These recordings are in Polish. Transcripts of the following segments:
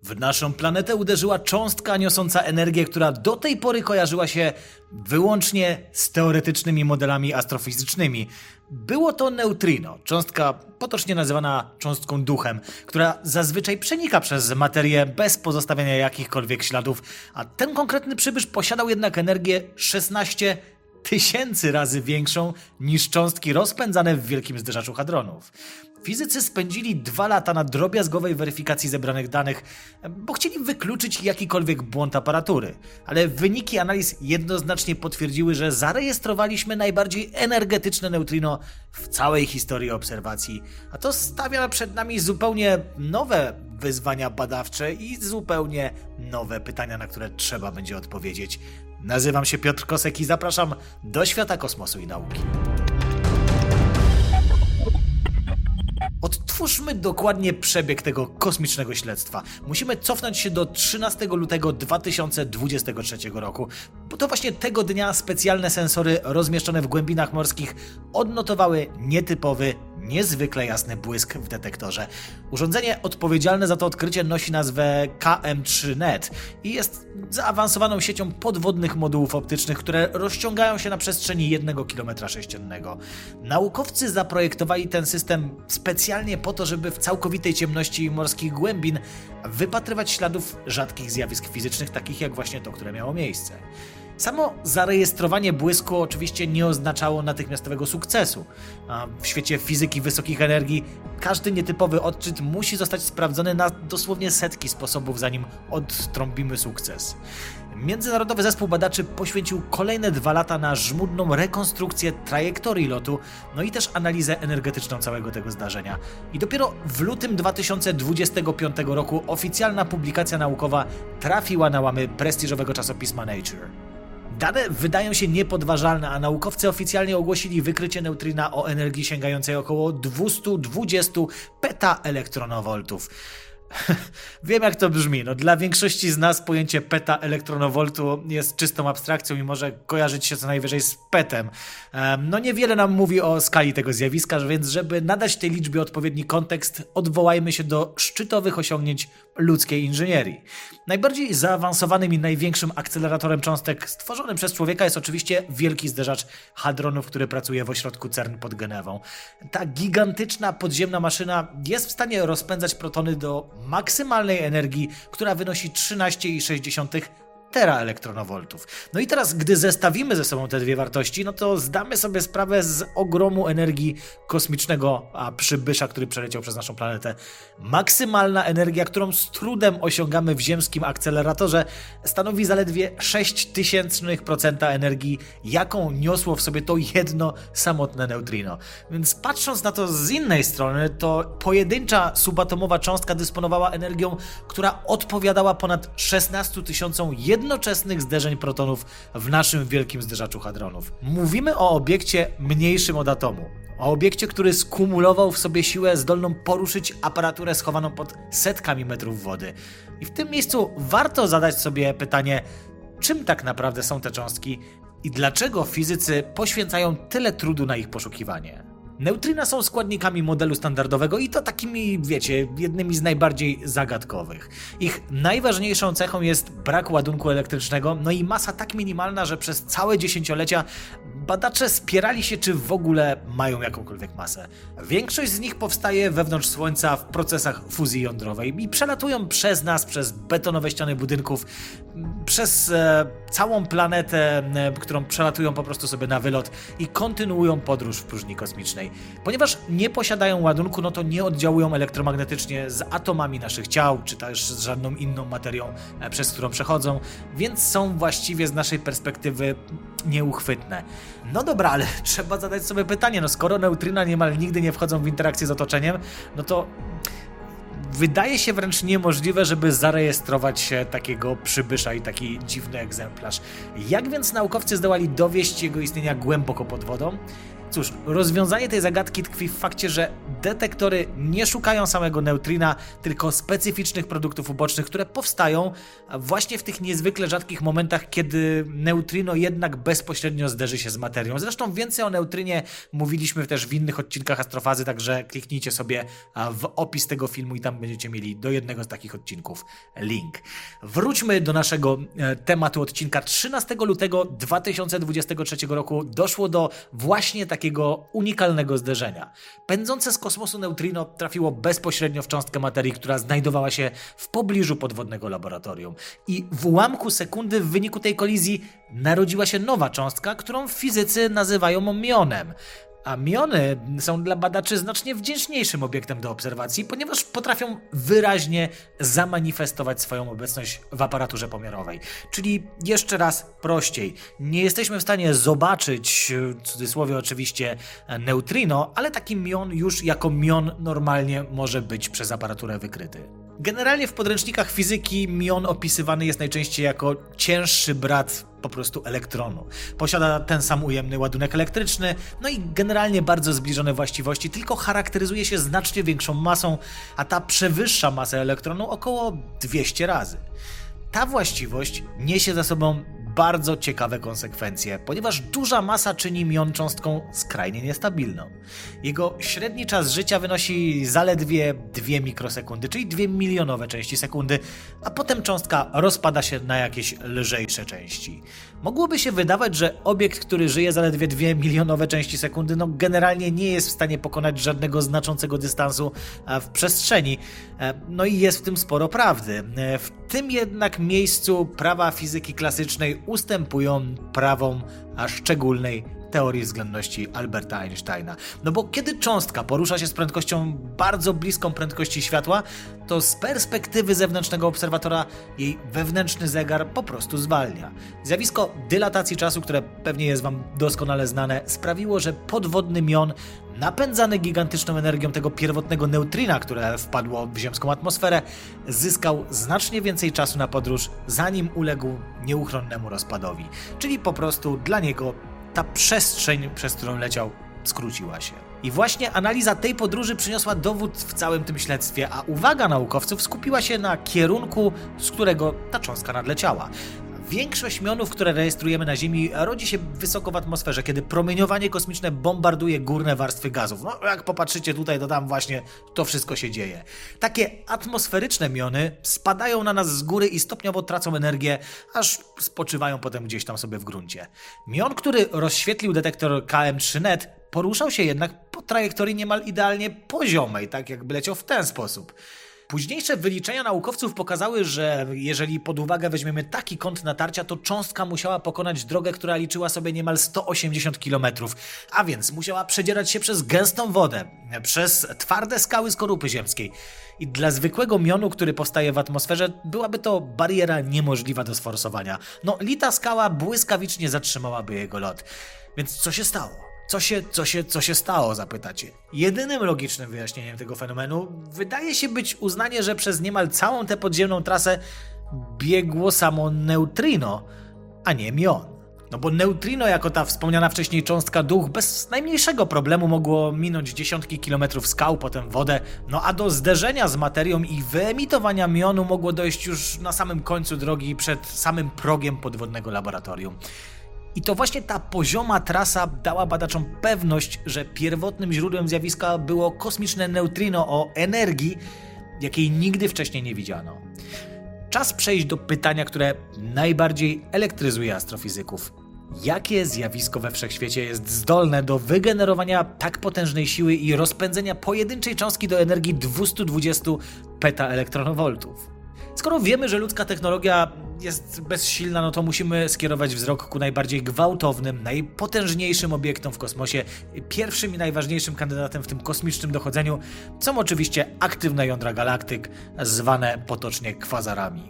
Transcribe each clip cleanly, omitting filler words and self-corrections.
W naszą planetę uderzyła cząstka niosąca energię, która do tej pory kojarzyła się wyłącznie z teoretycznymi modelami astrofizycznymi. Było to neutrino, cząstka potocznie nazywana cząstką duchem, która zazwyczaj przenika przez materię bez pozostawiania jakichkolwiek śladów, a ten konkretny przybysz posiadał jednak energię 16 tysięcy razy większą niż cząstki rozpędzane w Wielkim Zderzaczu Hadronów. Fizycy spędzili 2 lata na drobiazgowej weryfikacji zebranych danych, bo chcieli wykluczyć jakikolwiek błąd aparatury. Ale wyniki analiz jednoznacznie potwierdziły, że zarejestrowaliśmy najbardziej energetyczne neutrino w całej historii obserwacji. A to stawia przed nami zupełnie nowe wyzwania badawcze i zupełnie nowe pytania, na które trzeba będzie odpowiedzieć. Nazywam się Piotr Kosek i zapraszam do świata kosmosu i nauki. Odtwórzmy dokładnie przebieg tego kosmicznego śledztwa. Musimy cofnąć się do 13 lutego 2023 roku, bo to właśnie tego dnia specjalne sensory rozmieszczone w głębinach morskich odnotowały nietypowy, niezwykle jasny błysk w detektorze. Urządzenie odpowiedzialne za to odkrycie nosi nazwę KM3Net i jest zaawansowaną siecią podwodnych modułów optycznych, które rozciągają się na przestrzeni 1 km². Naukowcy zaprojektowali ten system specjalnie po to, żeby w całkowitej ciemności morskich głębin wypatrywać śladów rzadkich zjawisk fizycznych, takich jak właśnie to, które miało miejsce. Samo zarejestrowanie błysku oczywiście nie oznaczało natychmiastowego sukcesu. A w świecie fizyki wysokich energii każdy nietypowy odczyt musi zostać sprawdzony na dosłownie setki sposobów, zanim odtrąbimy sukces. Międzynarodowy zespół badaczy poświęcił kolejne 2 lata na żmudną rekonstrukcję trajektorii lotu, no i też analizę energetyczną całego tego zdarzenia. I dopiero w lutym 2025 roku oficjalna publikacja naukowa trafiła na łamy prestiżowego czasopisma Nature. Dane wydają się niepodważalne, a naukowcy oficjalnie ogłosili wykrycie neutrina o energii sięgającej około 220 petaelektronowoltów. Wiem, jak to brzmi. Dla większości z nas pojęcie petaelektronowoltu jest czystą abstrakcją i może kojarzyć się co najwyżej z petem. Niewiele nam mówi o skali tego zjawiska, więc żeby nadać tej liczbie odpowiedni kontekst, odwołajmy się do szczytowych osiągnięć ludzkiej inżynierii. Najbardziej zaawansowanym i największym akceleratorem cząstek stworzonym przez człowieka jest oczywiście Wielki Zderzacz Hadronów, który pracuje w ośrodku CERN pod Genewą. Ta gigantyczna podziemna maszyna jest w stanie rozpędzać protony do maksymalnej energii, która wynosi 13,6 teraelektronowoltów. No i teraz, gdy zestawimy ze sobą te dwie wartości, to zdamy sobie sprawę z ogromu energii kosmicznego przybysza, który przeleciał przez naszą planetę. Maksymalna energia, którą z trudem osiągamy w ziemskim akceleratorze, stanowi zaledwie 0,006% energii, jaką niosło w sobie to jedno samotne neutrino. Więc patrząc na to z innej strony, to pojedyncza subatomowa cząstka dysponowała energią, która odpowiadała ponad 16 000 jednoczesnych zderzeń protonów w naszym Wielkim Zderzaczu Hadronów. Mówimy o obiekcie mniejszym od atomu. O obiekcie, który skumulował w sobie siłę zdolną poruszyć aparaturę schowaną pod setkami metrów wody. I w tym miejscu warto zadać sobie pytanie, czym tak naprawdę są te cząstki i dlaczego fizycy poświęcają tyle trudu na ich poszukiwanie. Neutrina są składnikami modelu standardowego i to takimi, jednymi z najbardziej zagadkowych. Ich najważniejszą cechą jest brak ładunku elektrycznego, i masa tak minimalna, że przez całe dziesięciolecia badacze spierali się, czy w ogóle mają jakąkolwiek masę. Większość z nich powstaje wewnątrz Słońca w procesach fuzji jądrowej i przelatują przez nas, przez betonowe ściany budynków, przez całą planetę, którą przelatują po prostu sobie na wylot i kontynuują podróż w próżni kosmicznej. Ponieważ nie posiadają ładunku, to nie oddziałują elektromagnetycznie z atomami naszych ciał, czy też z żadną inną materią, przez którą przechodzą, więc są właściwie z naszej perspektywy nieuchwytne. Dobra, ale trzeba zadać sobie pytanie, skoro neutrina niemal nigdy nie wchodzą w interakcję z otoczeniem, to wydaje się wręcz niemożliwe, żeby zarejestrować takiego przybysza i taki dziwny egzemplarz. Jak więc naukowcy zdołali dowieść jego istnienia głęboko pod wodą? Cóż, rozwiązanie tej zagadki tkwi w fakcie, że detektory nie szukają samego neutrina, tylko specyficznych produktów ubocznych, które powstają właśnie w tych niezwykle rzadkich momentach, kiedy neutrino jednak bezpośrednio zderzy się z materią. Zresztą więcej o neutrynie mówiliśmy też w innych odcinkach Astrofazy, także kliknijcie sobie w opis tego filmu i tam będziecie mieli do jednego z takich odcinków link. Wróćmy do naszego tematu odcinka. 13 lutego 2023 roku doszło do właśnie takiego unikalnego zderzenia. Pędzące z kosmosu neutrino trafiło bezpośrednio w cząstkę materii, która znajdowała się w pobliżu podwodnego laboratorium. I w ułamku sekundy w wyniku tej kolizji narodziła się nowa cząstka, którą fizycy nazywają mionem. A miony są dla badaczy znacznie wdzięczniejszym obiektem do obserwacji, ponieważ potrafią wyraźnie zamanifestować swoją obecność w aparaturze pomiarowej. Czyli jeszcze raz prościej, nie jesteśmy w stanie zobaczyć, w cudzysłowie oczywiście, neutrino, ale taki mion już jako mion normalnie może być przez aparaturę wykryty. Generalnie w podręcznikach fizyki mion opisywany jest najczęściej jako cięższy brat po prostu elektronu. Posiada ten sam ujemny ładunek elektryczny, no i generalnie bardzo zbliżone właściwości, tylko charakteryzuje się znacznie większą masą, a ta przewyższa masę elektronu około 200 razy. Ta właściwość niesie za sobą bardzo ciekawe konsekwencje, ponieważ duża masa czyni mion cząstką skrajnie niestabilną. Jego średni czas życia wynosi zaledwie 2 mikrosekundy, czyli 2 milionowe części sekundy, a potem cząstka rozpada się na jakieś lżejsze części. Mogłoby się wydawać, że obiekt, który żyje zaledwie 2 milionowe części sekundy, generalnie nie jest w stanie pokonać żadnego znaczącego dystansu w przestrzeni. No i jest w tym sporo prawdy. W tym jednak miejscu prawa fizyki klasycznej ustępują prawom szczególnej teorii względności Alberta Einsteina. No bo kiedy cząstka porusza się z prędkością bardzo bliską prędkości światła, to z perspektywy zewnętrznego obserwatora jej wewnętrzny zegar po prostu zwalnia. Zjawisko dylatacji czasu, które pewnie jest Wam doskonale znane, sprawiło, że podwodny mion napędzany gigantyczną energią tego pierwotnego neutrina, które wpadło w ziemską atmosferę, zyskał znacznie więcej czasu na podróż, zanim uległ nieuchronnemu rozpadowi. Czyli po prostu dla niego ta przestrzeń, przez którą leciał, skróciła się. I właśnie analiza tej podróży przyniosła dowód w całym tym śledztwie, a uwaga naukowców skupiła się na kierunku, z którego ta cząstka nadleciała. Większość mionów, które rejestrujemy na Ziemi, rodzi się wysoko w atmosferze, kiedy promieniowanie kosmiczne bombarduje górne warstwy gazów. No, jak popatrzycie tutaj, to tam właśnie to wszystko się dzieje. Takie atmosferyczne miony spadają na nas z góry i stopniowo tracą energię, aż spoczywają potem gdzieś tam sobie w gruncie. Mion, który rozświetlił detektor KM3-NET, poruszał się jednak po trajektorii niemal idealnie poziomej, tak jakby leciał w ten sposób. Późniejsze wyliczenia naukowców pokazały, że jeżeli pod uwagę weźmiemy taki kąt natarcia, to cząstka musiała pokonać drogę, która liczyła sobie niemal 180 km, a więc musiała przedzierać się przez gęstą wodę, przez twarde skały skorupy ziemskiej. I dla zwykłego mionu, który powstaje w atmosferze, byłaby to bariera niemożliwa do sforsowania. No, lita skała błyskawicznie zatrzymałaby jego lot. Więc co się stało? Co się stało, zapytacie? Jedynym logicznym wyjaśnieniem tego fenomenu wydaje się być uznanie, że przez niemal całą tę podziemną trasę biegło samo neutrino, a nie mion. No bo neutrino jako ta wspomniana wcześniej cząstka duch bez najmniejszego problemu mogło minąć dziesiątki kilometrów skał, potem wodę, no a do zderzenia z materią i wyemitowania mionu mogło dojść już na samym końcu drogi przed samym progiem podwodnego laboratorium. I to właśnie ta pozioma trasa dała badaczom pewność, że pierwotnym źródłem zjawiska było kosmiczne neutrino o energii, jakiej nigdy wcześniej nie widziano. Czas przejść do pytania, które najbardziej elektryzuje astrofizyków. Jakie zjawisko we wszechświecie jest zdolne do wygenerowania tak potężnej siły i rozpędzenia pojedynczej cząstki do energii 220 petaelektronowoltów? Skoro wiemy, że ludzka technologia jest bezsilna, no to musimy skierować wzrok ku najbardziej gwałtownym, najpotężniejszym obiektom w kosmosie. Pierwszym i najważniejszym kandydatem w tym kosmicznym dochodzeniu są oczywiście aktywne jądra galaktyk, zwane potocznie kwazarami.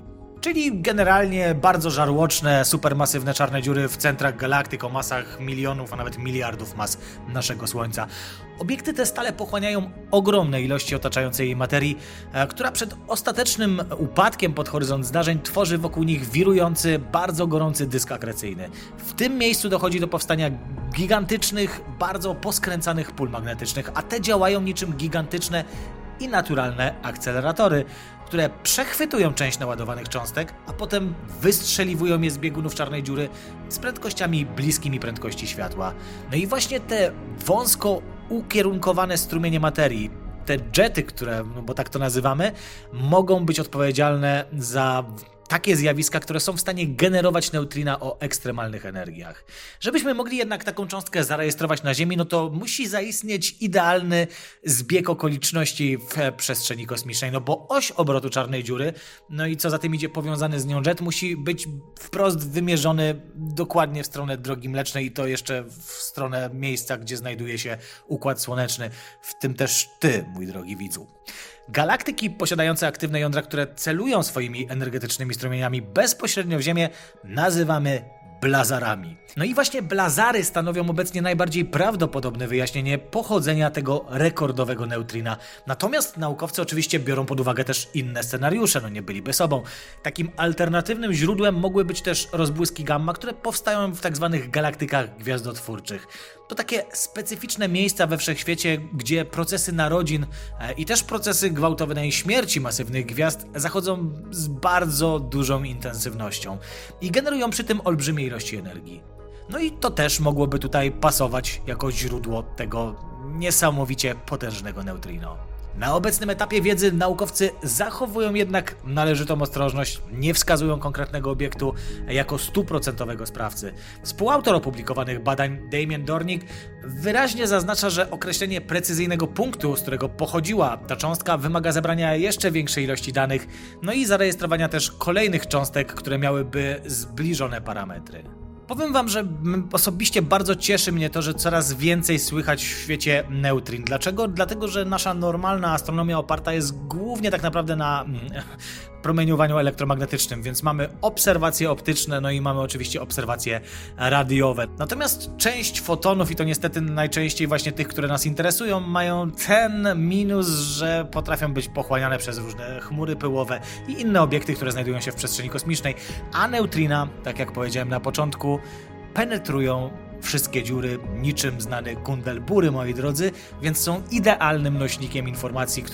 Czyli generalnie bardzo żarłoczne, supermasywne czarne dziury w centrach galaktyk o masach milionów, a nawet miliardów mas naszego Słońca. Obiekty te stale pochłaniają ogromne ilości otaczającej jej materii, która przed ostatecznym upadkiem pod horyzont zdarzeń tworzy wokół nich wirujący, bardzo gorący dysk akrecyjny. W tym miejscu dochodzi do powstania gigantycznych, bardzo poskręcanych pól magnetycznych, a te działają niczym gigantyczne i naturalne akceleratory, które przechwytują część naładowanych cząstek, a potem wystrzeliwują je z biegunów czarnej dziury z prędkościami bliskimi prędkości światła. No i właśnie te wąsko ukierunkowane strumienie materii, te jety, które, bo tak to nazywamy, mogą być odpowiedzialne za takie zjawiska, które są w stanie generować neutrina o ekstremalnych energiach. Żebyśmy mogli jednak taką cząstkę zarejestrować na Ziemi, no to musi zaistnieć idealny zbieg okoliczności w przestrzeni kosmicznej, no bo oś obrotu czarnej dziury, no i co za tym idzie powiązany z nią jet, musi być wprost wymierzony dokładnie w stronę Drogi Mlecznej i to jeszcze w stronę miejsca, gdzie znajduje się Układ Słoneczny, w tym też ty, mój drogi widzu. Galaktyki posiadające aktywne jądra, które celują swoimi energetycznymi strumieniami bezpośrednio w Ziemię, nazywamy blazarami. No i właśnie blazary stanowią obecnie najbardziej prawdopodobne wyjaśnienie pochodzenia tego rekordowego neutrina. Natomiast naukowcy oczywiście biorą pod uwagę też inne scenariusze, no nie byliby sobą. Takim alternatywnym źródłem mogły być też rozbłyski gamma, które powstają w tak zwanych galaktykach gwiazdotwórczych. To takie specyficzne miejsca we wszechświecie, gdzie procesy narodzin i też procesy gwałtownej śmierci masywnych gwiazd zachodzą z bardzo dużą intensywnością i generują przy tym olbrzymie ilości energii. No i to też mogłoby tutaj pasować jako źródło tego niesamowicie potężnego neutrino. Na obecnym etapie wiedzy naukowcy zachowują jednak należytą ostrożność, nie wskazują konkretnego obiektu jako 100% sprawcy. Współautor opublikowanych badań Damien Dornick wyraźnie zaznacza, że określenie precyzyjnego punktu, z którego pochodziła ta cząstka, wymaga zebrania jeszcze większej ilości danych, no i zarejestrowania też kolejnych cząstek, które miałyby zbliżone parametry. Powiem wam, że osobiście bardzo cieszy mnie to, że coraz więcej słychać w świecie neutrin. Dlaczego? Dlatego, że nasza normalna astronomia oparta jest głównie tak naprawdę na promieniowaniu elektromagnetycznym, więc mamy obserwacje optyczne, no i mamy oczywiście obserwacje radiowe. Natomiast część fotonów, i to niestety najczęściej właśnie tych, które nas interesują, mają ten minus, że potrafią być pochłaniane przez różne chmury pyłowe i inne obiekty, które znajdują się w przestrzeni kosmicznej, a neutrina, tak jak powiedziałem na początku, penetrują wszystkie dziury niczym znany kundel bury, moi drodzy, więc są idealnym nośnikiem informacji, w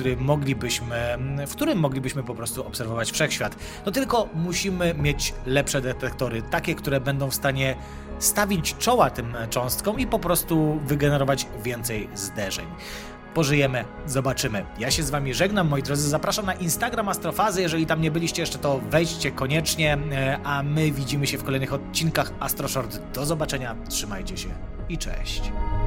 którym moglibyśmy po prostu obserwować wszechświat. No tylko musimy mieć lepsze detektory, takie, które będą w stanie stawić czoła tym cząstkom i po prostu wygenerować więcej zderzeń. Pożyjemy, zobaczymy. Ja się z wami żegnam, moi drodzy, zapraszam na Instagram Astrofazy, jeżeli tam nie byliście jeszcze, to wejdźcie koniecznie, a my widzimy się w kolejnych odcinkach Astroshort. Do zobaczenia, trzymajcie się i cześć.